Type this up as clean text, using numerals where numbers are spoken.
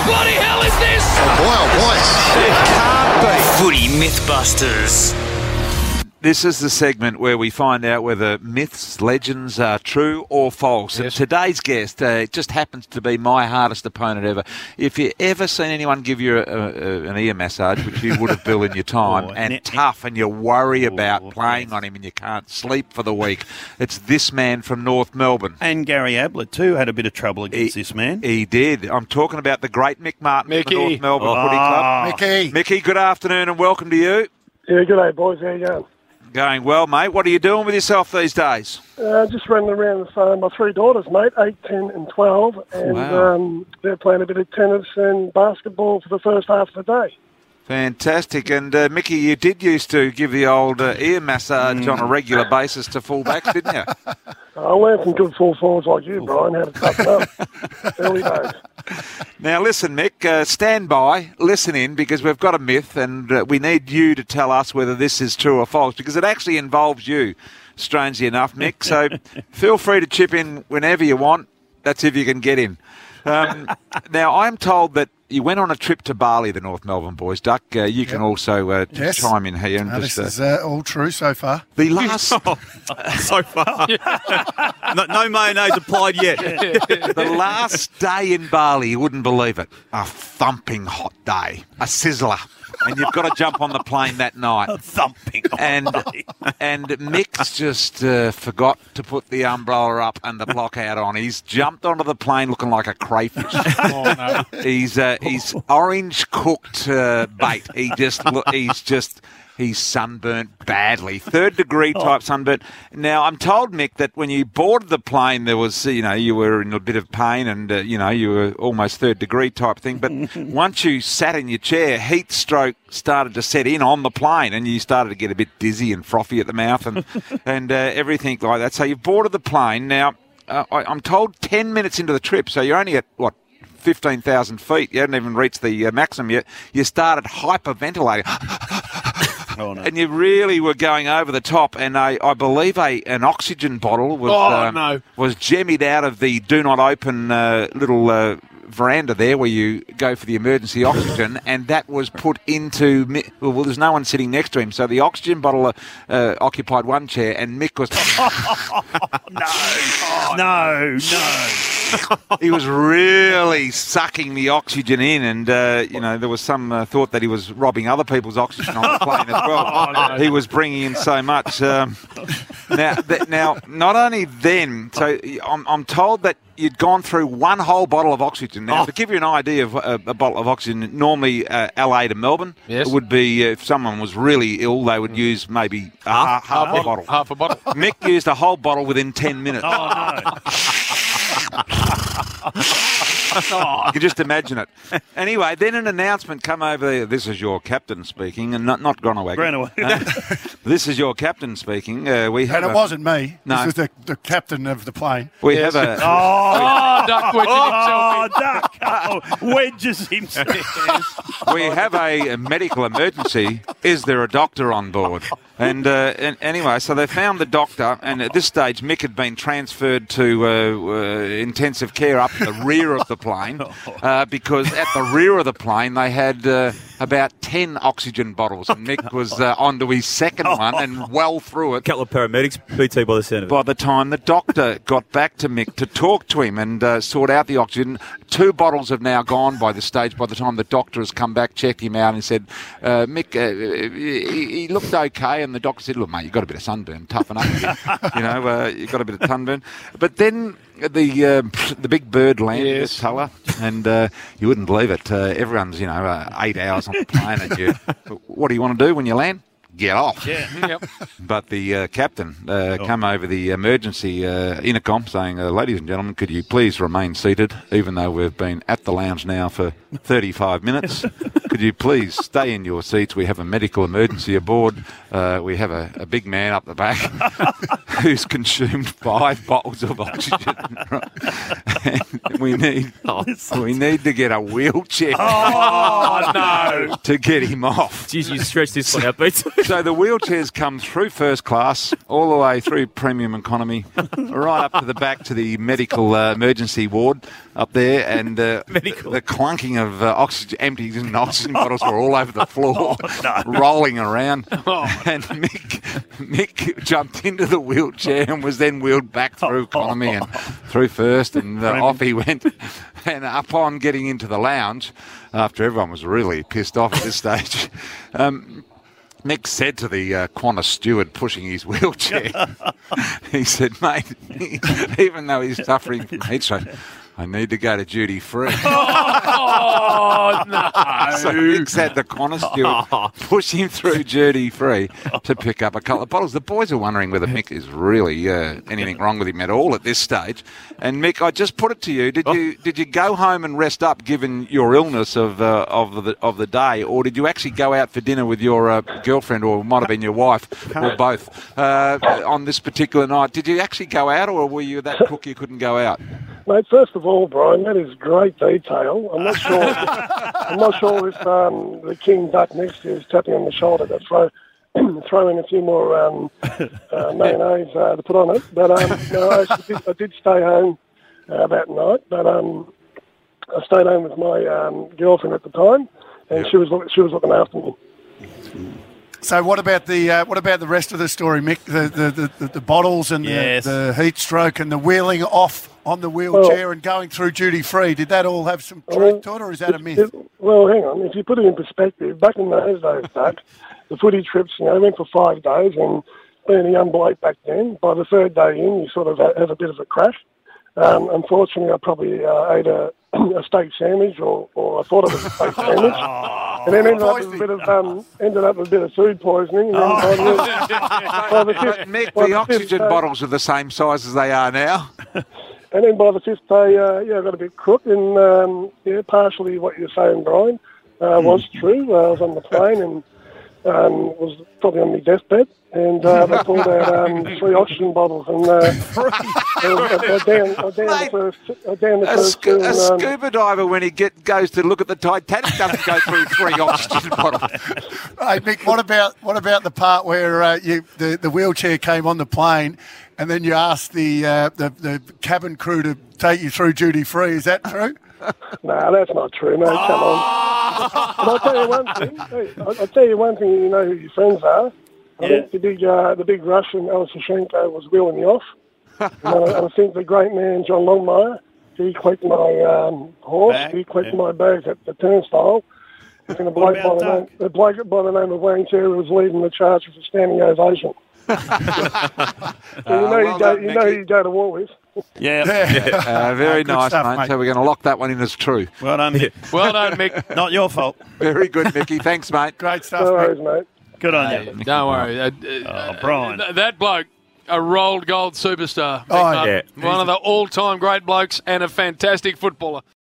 bloody hell is this? Oh, boy, oh, boy. It can't be. Footy Mythbusters. This is the segment where we find out whether myths, legends are true or false. Yes. And today's guest just happens to be my hardest opponent ever. If you ever seen anyone give you an ear massage, which you would have, Bill, in your time, and tough, and you worry about playing on him and you can't sleep for the week, it's this man from North Melbourne. And Gary Ablett, too, had a bit of trouble against this man. He did. I'm talking about the great Mick Martin from the North Melbourne Footy Club. Mickey, good afternoon and welcome to you. Yeah, good day, boys. How you going? Going well, mate. What are you doing with yourself these days? Just running around with my three daughters, mate, 8, 10 and 12. And they're playing a bit of tennis and basketball for the first half of the day. Fantastic. And, Mickey, you did used to give the old ear massage on a regular basis to fullbacks, didn't you? I learned from good full forwards like you, Brian, how to toughen up. Early days. Now, listen, Mick, stand by, listen in, because we've got a myth and we need you to tell us whether this is true or false, because it actually involves you, strangely enough, Mick. So feel free to chip in whenever you want. That's if you can get in. Now, I'm told that you went on a trip to Bali, the North Melbourne boys. Duck, you can also chime in here. And This is all true so far. The last... So far. No mayonnaise applied yet. The last day in Bali, you wouldn't believe it. A thumping hot day. A sizzler. And you've got to jump on the plane that night. Thumping. And Mick's just forgot to put the umbrella up and the block out on. He's jumped onto the plane looking like a crayfish. Oh, no. He's orange cooked bait. He's sunburnt badly, 3rd degree type sunburnt. Now, I'm told, Mick, that when you boarded the plane, there was, you were in a bit of pain and, you were almost 3rd degree type thing. But once you sat in your chair, heat stroke started to set in on the plane and you started to get a bit dizzy and frothy at the mouth and everything like that. So you've boarded the plane. Now, I'm told 10 minutes into the trip, so you're only at, 15,000 feet. You hadn't even reached the maximum yet. You started hyperventilating. Oh, no. And you really were going over the top, and I believe an oxygen bottle was jemmied out of the do not open little veranda there where you go for the emergency oxygen, and that was put into... Well, there's no one sitting next to him, so the oxygen bottle occupied one chair, and Mick was... No. He was really sucking the oxygen in, and there was some thought that he was robbing other people's oxygen on the plane as well. He was bringing in so much. Now, not only then, so I'm told that you'd gone through one whole bottle of oxygen. Now, to give you an idea of a bottle of oxygen, normally LA to Melbourne, it would be, if someone was really ill, they would use maybe half a bottle. Half a bottle. Mick used a whole bottle within 10 minutes. Oh, no. You can just imagine it. Anyway, then an announcement come over there. This is your captain speaking, and not Gronowag. This is your captain speaking. And it wasn't me. No. This is the captain of the plane. We have a... Duck wedging himself. Wedges himself. We have a medical emergency. Is there a doctor on board? And anyway, so they found the doctor, and at this stage, Mick had been transferred to intensive care up the rear of the plane because at the rear of the plane they had about 10 oxygen bottles, and Mick was onto his second one and well through it. A couple of paramedics, BT by the sound of it. By the time the doctor got back to Mick to talk to him and sort out the oxygen, 2 bottles have now gone by this stage. By the time the doctor has come back, checked him out and said, Mick, he looked okay. And the doctor said, look, mate, you've got a bit of sunburn, toughen up a bit. You've got a bit of sunburn. But then the big bird landed at Tulla, and you wouldn't believe it. Everyone's, 8 hours on the plane, and what do you want to do when you land? Get off. Yep. But the captain come over the emergency intercom saying, ladies and gentlemen, could you please remain seated, even though we've been at the lounge now for 35 minutes. Could you please stay in your seats? We have a medical emergency aboard. We have a big man up the back who's consumed 5 bottles of oxygen. And we need to get a wheelchair Oh, no. to get him off. Jeez, you stretched this one out, BT. So the wheelchairs come through first class, all the way through premium economy, right up to the back to the medical emergency ward up there, and the clunking of empty oxygen bottles were all over the floor, rolling around. And Mick jumped into the wheelchair and was then wheeled back through economy and through first, and off he went. And upon getting into the lounge, after everyone was really pissed off at this stage, Mick said to the Qantas steward pushing his wheelchair, he said, mate, even though he's suffering from heat stroke, I need to go to duty free. Oh, no. So Mick's had the Qantas steward push him through duty free to pick up a couple of bottles. The boys are wondering whether Mick is really anything wrong with him at all at this stage. And Mick, I just put it to you: did you go home and rest up, given your illness of the day, or did you actually go out for dinner with your girlfriend, or it might have been your wife, or both, on this particular night? Did you actually go out, or were you that crook you couldn't go out? Mate, first of all, Brian, that is great detail. I'm not sure. I'm not sure if the King Duck next year is tapping on the shoulder to throw in a few more mayonnaise to put on it. But no, I did stay home that night. But I stayed home with my girlfriend at the time, and she was looking after me. So what about the rest of the story, Mick? The bottles and the heat stroke and the wheeling off on the wheelchair and going through duty free. Did that all have some truth to it, or is that a myth? Well, hang on. If you put it in perspective, back in those days, Doug, the footy trips, went for 5 days, and being a young bloke back then, by the third day in, you sort of have a bit of a crash. Unfortunately, I probably ate a steak sandwich, or I thought it was a steak sandwich, and then ended up with a bit of food poisoning. And Mick, the oxygen bottles are the same size as they are now. And then by the fifth day, I got a bit crook, and partially what you're saying, Brian, was true. I was on the plane and was probably on my deathbed, and they pulled out 3 oxygen bottles, and I downed the first two. A scuba diver, when he goes to look at the Titanic, doesn't go through 3 oxygen bottles. Hey, Mick, what about the part where the wheelchair came on the plane, and then you asked the cabin crew to take you through duty free? Is that true? No, that's not true, mate. Come on. But I'll tell you one thing. Hey, I'll tell you one thing. You know who your friends are. I think the big Russian Alsashenko was wheeling me off. And I think the great man John Longmire, he clicked my horse. He clicked my bags at the turnstile. And a bloke by the name of Wayne Terry was leading the charge with a standing ovation. So you know who you go to war with. Very nice, stuff, mate. So we're going to lock that one in as true. Well done, Mick. Well done, Mick. Not your fault. Very good, Mickey. Thanks, mate. Great stuff, No Mick. worries, mate. Good on you. Don't worry. Brian. That bloke, a rolled gold superstar. Oh, yeah. One of the all-time great blokes and a fantastic footballer.